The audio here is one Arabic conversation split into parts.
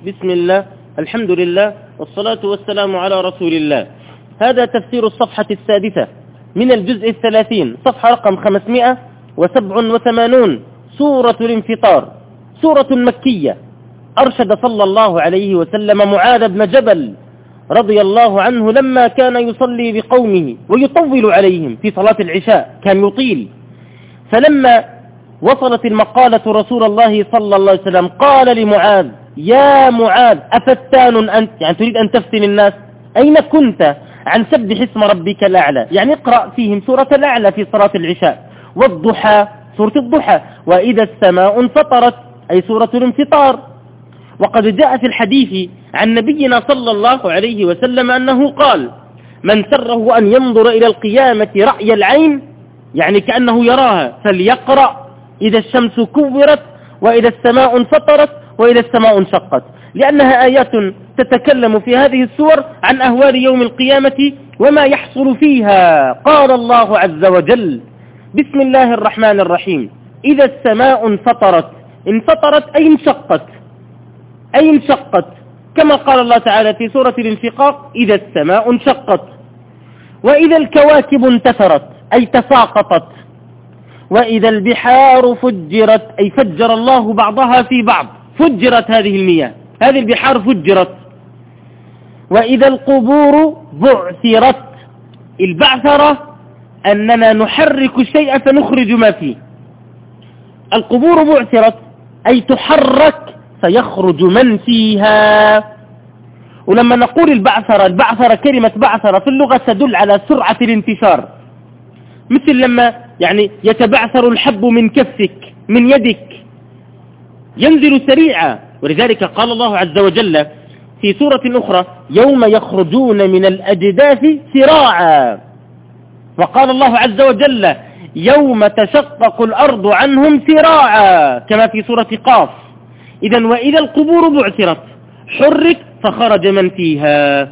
بسم الله، الحمد لله، والصلاة والسلام على رسول الله. هذا تفسير الصفحة السادسة من الجزء 30، صفحة رقم 587، سورة الانفطار، سورة مكية. أرشد صلى الله عليه وسلم معاذ بن جبل رضي الله عنه لما كان يصلي بقومه ويطول عليهم في صلاة العشاء، كان يطيل. فلما وصلت المقالة رسول الله صلى الله عليه وسلم قال لمعاذ: يا معاذ، أفتان أنت؟ يعني تريد أن تفتن الناس؟ أين كنت عن سبح اسم ربك الأعلى؟ يعني اقرأ فيهم سورة الأعلى في صلاة العشاء، والضحى سورة الضحى، وإذا السماء انفطرت أي سورة الانفطار. وقد جاء في الحديث عن نبينا صلى الله عليه وسلم أنه قال: من سره أن ينظر إلى القيامة رأي العين، يعني كأنه يراها، فليقرأ إذا الشمس كورت، وإذا السماء انفطرت، وإذا السماء انشقت، لأنها آيات تتكلم في هذه السور عن أهوال يوم القيامة وما يحصل فيها. قال الله عز وجل: بسم الله الرحمن الرحيم: إذا السماء انفطرت. انفطرت أي انشقت، أي انشقت، كما قال الله تعالى في سورة الانشقاق: إذا السماء انشقت. وإذا الكواكب انتثرت أي تساقطت. وإذا البحار فجرت أي فجر الله بعضها في بعض، فجرت هذه المياه، هذه البحار فجرت. وإذا القبور بعثرت. البعثرة أننا نحرك الشيء فنخرج ما فيه. القبور بعثرت أي تحرك فيخرج من فيها. ولما نقول البعثرة كلمة بعثرة في اللغة تدل على سرعة الانتشار، مثل لما يعني يتبعثر الحب من كفك، من يدك، ينزل سريعا. ولذلك قال الله عز وجل في سورة أخرى: يوم يخرجون من الأجداث سراعا. وقال الله عز وجل: يوم تشقق الأرض عنهم سراعا، كما في سورة قاف. إذن وإذا القبور بعثرت حرك فخرج من فيها.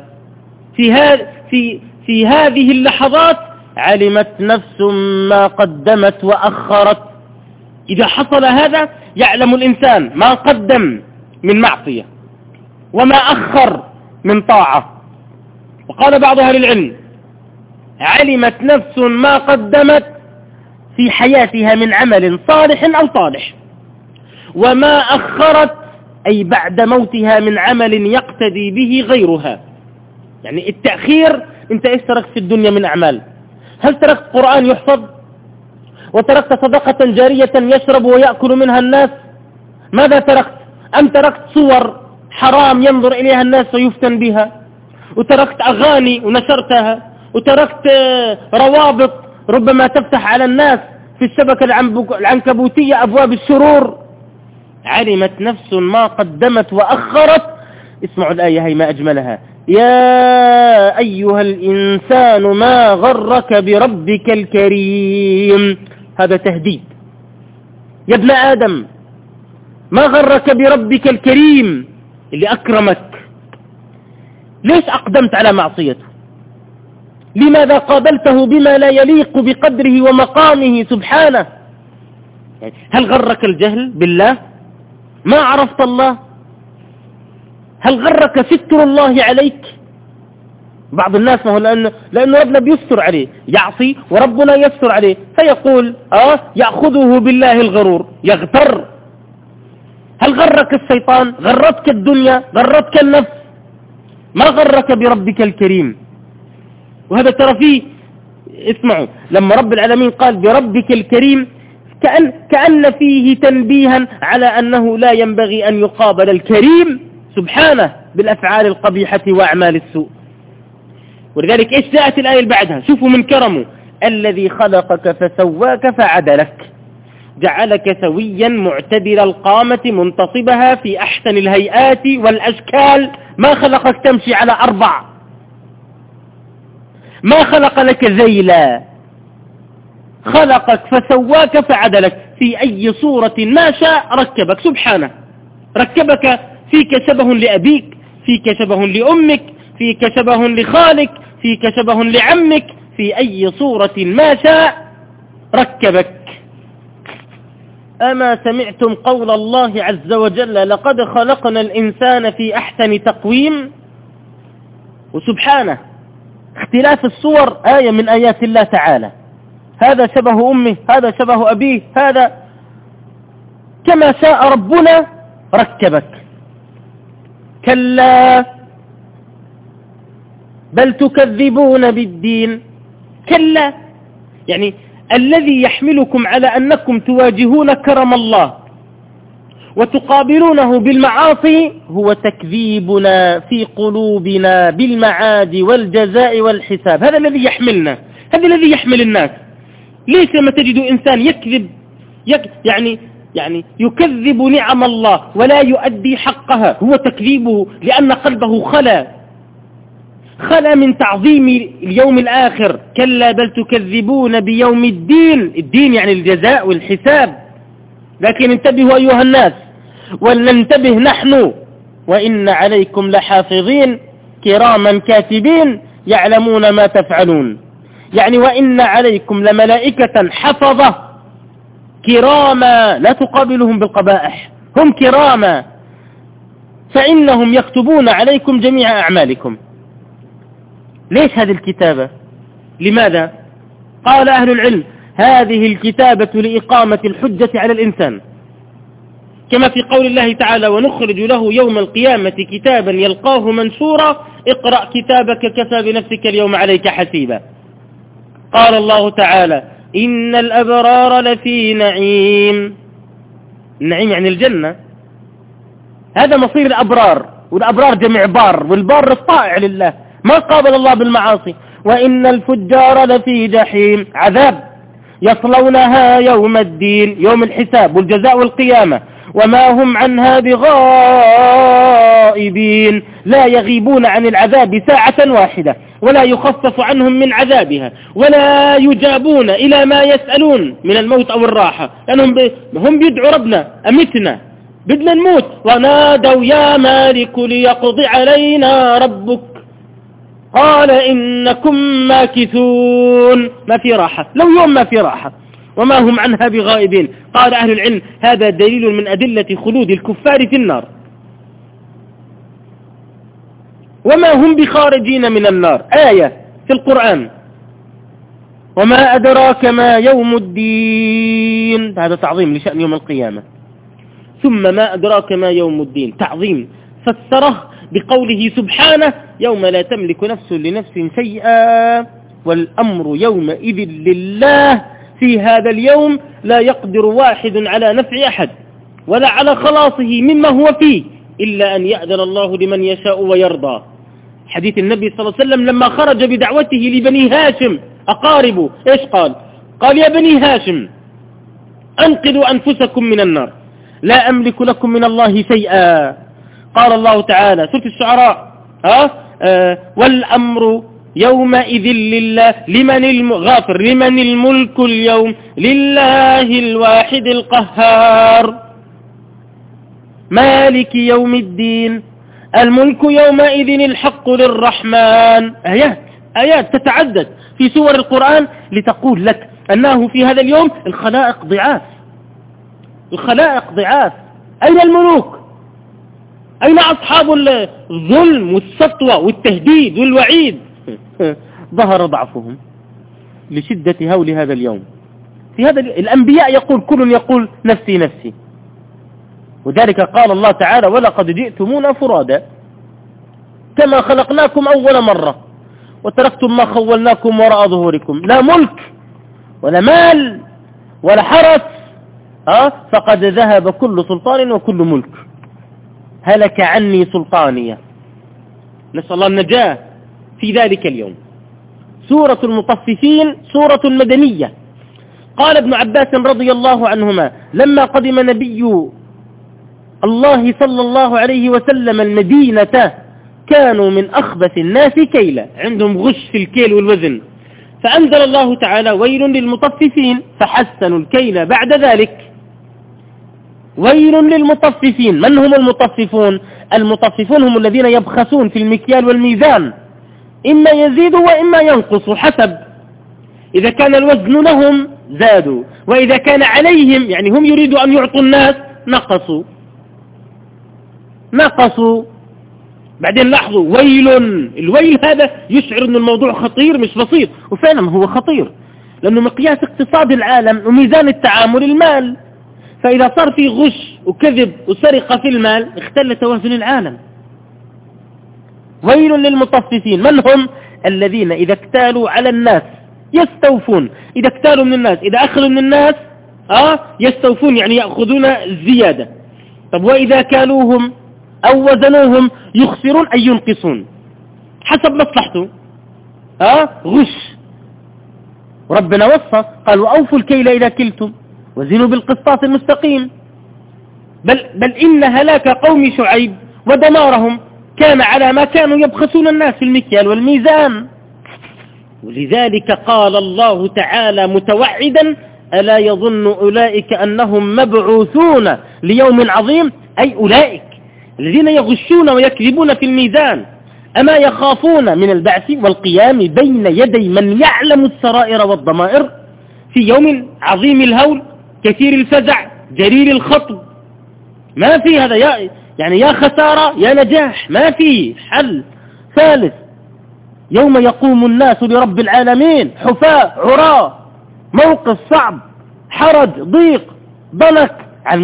في هذه اللحظات علمت نفس ما قدمت وأخرت. إذا حصل هذا يعلم الإنسان ما قدم من معصية وما أخر من طاعة. وقال بعض أهل العلم: علمت نفس ما قدمت في حياتها من عمل صالح أو طالح، وما أخرت أي بعد موتها من عمل يقتدي به غيرها. يعني التأخير، أنت إيش تركت في الدنيا من أعمال؟ هل تركت قرآن يحفظ؟ وتركت صدقة جارية يشرب ويأكل منها الناس؟ ماذا تركت؟ أم تركت صور حرام ينظر إليها الناس ويفتن بها؟ وتركت أغاني ونشرتها؟ وتركت روابط ربما تفتح على الناس في الشبكة العنكبوتية أبواب الشرور؟ علمت نفس ما قدمت وأخرت. اسمعوا الآية هي ما أجملها: يا أيها الإنسان ما غرك بربك الكريم. هذا تهديد. يا ابن آدم، ما غرك بربك الكريم اللي أكرمك؟ ليش أقدمت على معصيته؟ لماذا قابلته بما لا يليق بقدره ومقامه سبحانه؟ هل غرك الجهل بالله؟ ما عرفت الله؟ هل غرك ستر الله عليك؟ بعض الناس ما هو لأنه ربنا بيستر عليه، يعصي وربنا يستر عليه، فيقول يأخذه بالله الغرور، يغتر. هل غرك الشيطان؟ غرتك الدنيا؟ غرتك النفس؟ ما غرك بربك الكريم؟ وهذا ترى فيه، اسمعوا، لما رب العالمين قال بربك الكريم كأن فيه تنبيها على أنه لا ينبغي أن يقابل الكريم سبحانه بالأفعال القبيحة وأعمال السوء. ولذلك إيش جاءت الآية اللي بعدها؟ شوفوا من كرمه: الذي خلقك فسواك فعدلك، جعلك سويا معتدل القامة منتصبها في أحسن الهيئات والأشكال. ما خلقك تمشي على 4، ما خلق لك ذيلا، خلقك فسواك فعدلك، في أي صورة ما شاء ركبك سبحانه. ركبك فيك شبه لأبيك، فيك شبه لأمك، فيك شبه لخالك، فيك شبه لعمك، في أي صورة ما شاء ركبك. أما سمعتم قول الله عز وجل لقد خلقنا الإنسان في أحسن تقويم؟ وسبحانه اختلاف الصور آية من آيات الله تعالى، هذا شبه أمه، هذا شبه أبيه، هذا كما شاء ربنا ركبك. كلا بل تكذبون بالدين. كلا يعني الذي يحملكم على أنكم تواجهون كرم الله وتقابلونه بالمعاصي هو تكذيبنا في قلوبنا بالمعاد والجزاء والحساب. هذا الذي يحملنا، هذا الذي يحمل الناس. ليس لما تجد إنسان يكذب يعني يكذب نعم الله ولا يؤدي حقها، هو تكذيبه لأن قلبه خلا من تعظيم اليوم الآخر. كلا بل تكذبون بيوم الدين، الدين يعني الجزاء والحساب. لكن انتبهوا أيها الناس، ولننتبه نحن، وإن عليكم لحافظين كراما كاتبين يعلمون ما تفعلون. يعني وإن عليكم لملائكة حفظة كراما لا تقابلهم بالقبائح، هم كراما فإنهم يكتبون عليكم جميع أعمالكم. ليش هذه الكتابة؟ لماذا؟ قال أهل العلم هذه الكتابة لإقامة الحجة على الإنسان، كما في قول الله تعالى ونخرج له يوم القيامة كتابا يلقاه منشورا اقرأ كتابك كفى بنفسك اليوم عليك حسيبا. قال الله تعالى إن الأبرار لفي نعيم، النعيم يعني الجنة، هذا مصير الأبرار، والأبرار جمع بار، والبار الطائع لله ما قابل الله بالمعاصي. وإن الفجار لفي جحيم، عذاب يصلونها يوم الدين، يوم الحساب والجزاء والقيامة، وما هم عنها بغائبين، لا يغيبون عن العذاب ساعة واحدة ولا يخفف عنهم من عذابها ولا يجابون إلى ما يسألون من الموت أو الراحة، لأنهم هم بيدعوا ربنا أمتنا بدنا نموت، ونادوا يا مالك ليقضي علينا ربك قال إنكم ماكثون. ما في راحة، لو يوم ما في راحة، وما هم عنها بغائبين. قال أهل العلم هذا دليل من أدلة خلود الكفار في النار، وما هم بخارجين من النار، آية في القرآن. وما أدراك ما يوم الدين، هذا تعظيم لشأن يوم القيامة. ثم ما أدراك ما يوم الدين، تعظيم فسره بقوله سبحانه يوم لا تملك نفس لنفس شيئا والأمر يومئذ لله. في هذا اليوم لا يقدر واحد على نفع أحد ولا على خلاصه مما هو فيه إلا أن يأذن الله لمن يشاء ويرضى. حديث النبي صلى الله عليه وسلم لما خرج بدعوته لبني هاشم أقاربه، إيش قال؟ قال يا بني هاشم أنقذوا أنفسكم من النار لا أملك لكم من الله شيئا. قال الله تعالى سورة الشعراء والأمر يومئذ لله لمن الملك اليوم لله الواحد القهار مالك يوم الدين الملك يومئذ الحق للرحمن. آيات تتعدد في سور القرآن لتقول لك أنه في هذا اليوم الخلائق ضعاف. أين الملوك؟ أين أصحاب الظلم والسطوة والتهديد والوعيد؟ ظهر ضعفهم لشدة هول هذا اليوم. في هذا الأنبياء يقول كل يقول نفسي نفسي، وذلك قال الله تعالى ولقد جئتمونا فرادا كما خلقناكم أول مرة وتركتم ما خولناكم وراء ظهوركم، لا ملك ولا مال ولا حرس، فقد ذهب كل سلطان وكل ملك، هلك عني سلطانية. نسأل الله النجاة في ذلك اليوم. سورة المطففين سورة مدنية. قال ابن عباس رضي الله عنهما لما قدم نبي الله صلى الله عليه وسلم المدينة كانوا من أخبث الناس كيلا، عندهم غش في الكيل والوزن، فأنزل الله تعالى ويل للمطففين فحسنوا الكيل بعد ذلك. ويل للمطففين. من هم المطففون؟ المطففون هم الذين يبخسون في المكيال والميزان، إما يزيدوا وإما ينقصوا حسب، إذا كان الوزن لهم زادوا وإذا كان عليهم يعني هم يريدوا أن يعطوا الناس نقصوا. بعدين لاحظوا الويل هذا يشعر أن الموضوع خطير مش بسيط، وفعلا هو خطير، لأنه مقياس اقتصاد العالم وميزان التعامل المال. فإذا صار في غش وكذب وسرقة في المال اختل توازن العالم. ويل للمطففين، من هم؟ الذين إذا اكتالوا على الناس يستوفون. إذا اكتالوا من الناس، إذا أخذوا من الناس يستوفون، يعني يأخذون الزيادة. طب وإذا كالوهم أو وزنوهم يخسرون أي ينقصون حسب مصلحته. غش. ربنا وصف قال وأوفوا الكيل إذا كلتم وزنوا بالقسطاس المستقيم. بل إن هلاك قوم شعيب ودمارهم كان على ما كانوا يبخسون الناس في المكيال والميزان. ولذلك قال الله تعالى متوعدا ألا يظن أولئك أنهم مبعوثون ليوم عظيم، أي أولئك الذين يغشون ويكذبون في الميزان أما يخافون من البعث والقيام بين يدي من يعلم السرائر والضمائر في يوم عظيم الهول كثير الفزع جرير الخطب. ما في هذا يا خسارة يا نجاح، ما في حل ثالث. يوم يقوم الناس لرب العالمين حفاة عراة، موقف صعب، حرج، ضيق، ضنك على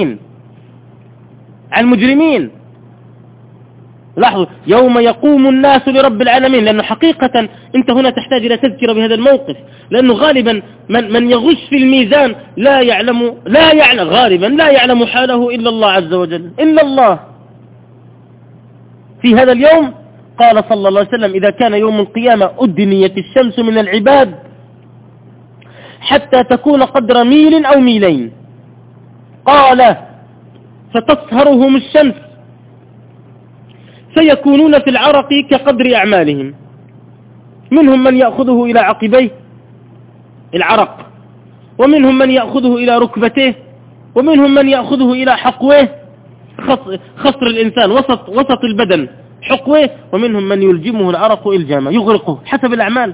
المجرمين. لاحظوا يوم يقوم الناس لرب العالمين، لأنه حقيقة أنت هنا تحتاج إلى تذكرة بهذا الموقف، لأنه غالبا من يغش في الميزان لا يعلم حاله إلا الله عز وجل، إلا الله. في هذا اليوم قال صلى الله عليه وسلم إذا كان يوم القيامة أدنيت الشمس من العباد حتى تكون قدر ميل أو ميلين، قال فتصهرهم الشمس فيكونون في العرق كقدر أعمالهم، منهم من يأخذه إلى عقبيه العرق، ومنهم من يأخذه إلى ركبته، ومنهم من يأخذه إلى حقوه خصر الإنسان وسط البدن حقوه، ومنهم من يلجمه العرق إلجاما يغرقه حسب الأعمال.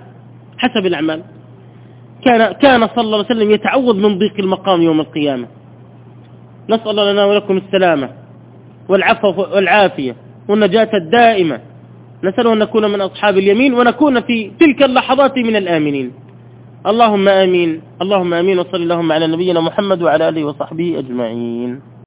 كان صلى الله عليه وسلم يتعوذ من ضيق المقام يوم القيامة. نسأل الله لنا ولكم السلامة والعفو والعافية والنجاة الدائمة. نسأل أن نكون من أصحاب اليمين ونكون في تلك اللحظات من الآمنين. اللهم آمين، اللهم آمين، وصلى اللهم على نبينا محمد وعلى آله وصحبه أجمعين.